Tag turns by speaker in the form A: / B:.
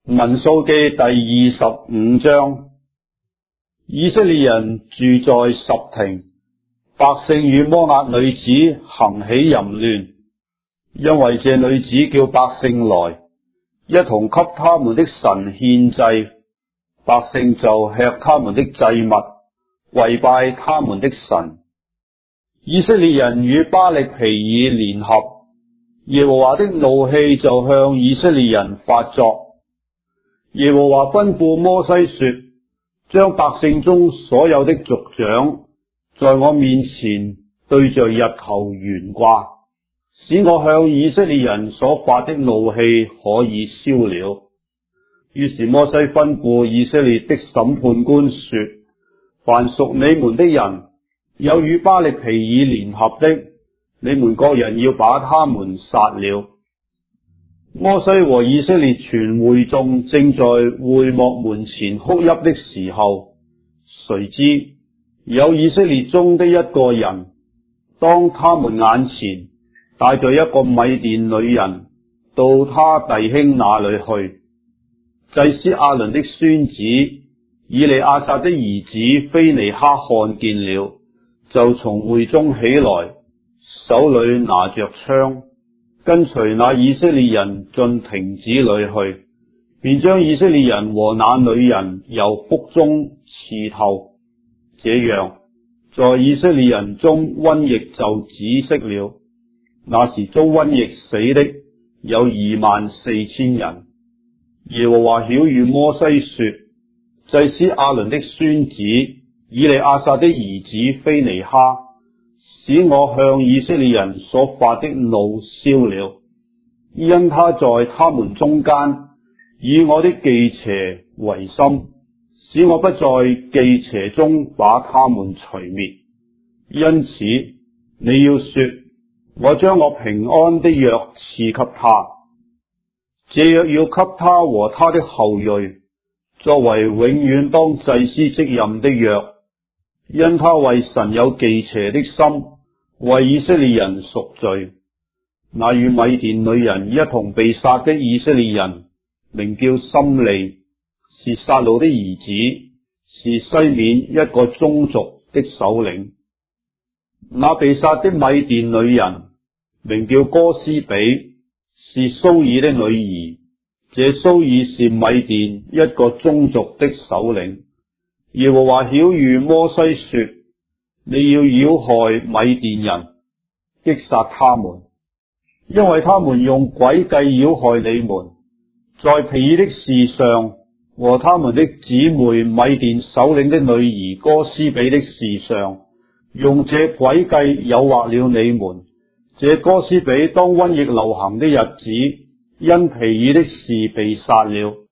A: 民數記第25章，以色列人住在什亭，百姓與摩押女子行起淫亂，因為這女子叫百姓來，一同給他們的神獻祭，百姓就吃他們的祭物，違拜他們的神。以色列人與巴力毘珥聯合，耶和華的怒氣就向以色列人發作。耶和華吩咐摩西說：將百姓中所有的族長在我面前對着日頭懸掛，使我向以色列人所發的怒氣可以消了。於是摩西吩咐以色列的審判官說：凡屬你們的人，有與巴力毘珥聯合的，你們各人要把他們殺了。摩西和以色列全會眾正在會幕門前哭泣的時候，誰知有以色列中的一個人，當他們眼前帶着一個米甸女人到他弟兄那裏去。祭司亞倫的孫子以利亞撒的兒子非尼哈看見了，就從會中起來，手裏拿着槍，跟隨那以色列人進亭子裏去，便將以色列人和那女人由腹中刺透。這樣，在以色列人中瘟疫就止息了。那時遭瘟疫死的有24000人。耶和華曉諭摩西說：祭司亞倫的孫子以利亞撒的兒子非尼哈，使我向以色列人所發的怒消了，因他在他們中間以我的忌邪為心，使我不在忌邪中把他們除滅。因此你要說：我將我平安的約賜給他，這約要給他和他的後裔，作為永遠當祭司職任的約，因他為神有忌邪的心，為以色列人贖罪。那與米甸女人一同被殺的以色列人，名叫參利，是撒路的兒子，是西緬一個宗族的首領。那被殺的米甸女人，名叫哥斯比，是蘇爾的女兒，這蘇爾是米甸一個宗族的首領。耶和華曉諭摩西說：你要擾害米甸人，擊殺他們，因為他們用詭計擾害你們，在毘珥的事上和他們的姊妹米甸首領的女兒哥斯比的事上，用這詭計誘惑了你們。這哥斯比當瘟疫流行的日子，因毘珥的事被殺了。